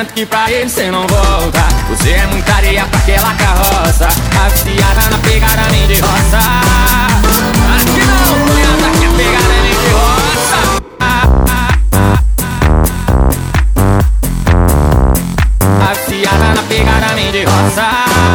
Garanto que pra ele cê não volta. Você é muita areia pra aquela carroça, viciada na pegada nem de roça. Aqui não, cunhada, que a pegada nem de roça. Viciada na pegada nem de roça.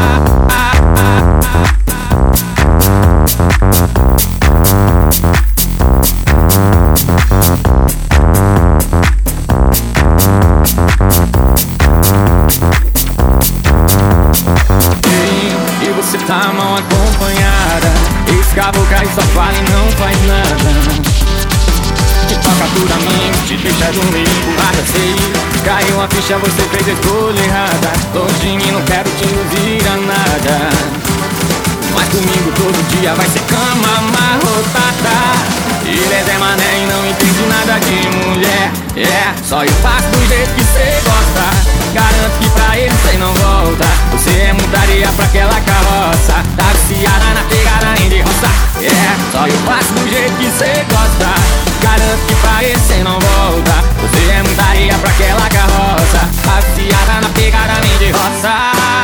Você tá mal acompanhada, escavoca e só fala e não faz nada. Te toca tudo a mim, te deixa dormir empurrada, sei. Caiu a ficha, você fez a escolha errada. Longe de mim, não quero te induzir a nada. Mas comigo todo dia vai ser cama amarrotada. Ele é Zé Mané e não entende nada de mulher. Só eu faço do jeito que cê gosta. Garanto que pra ele cê não volta. Você é muita areia pra aquela carroça, tá viciada na pegada nem de roça. Só eu faço do jeito que cê gosta. Garanto que pra ele cê não volta. Você é muita areia pra aquela carroça, tá viciada na pegada nem de roça.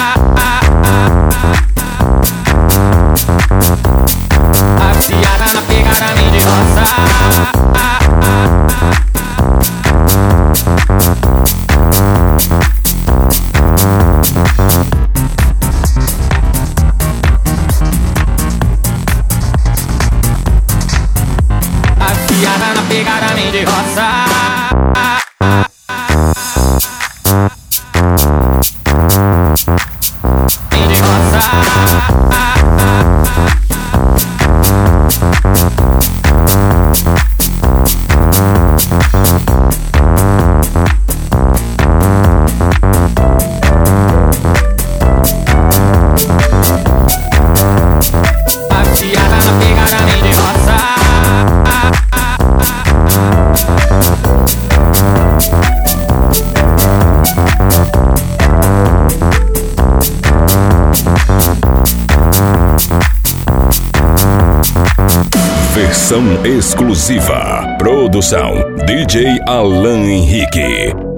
Tá viciada na pegada nem de roça. Viciada na pegada nem de roça. Nem de roça. Viciada na pegada nem de roça. Versão exclusiva. Produção DJ Alan Henrique.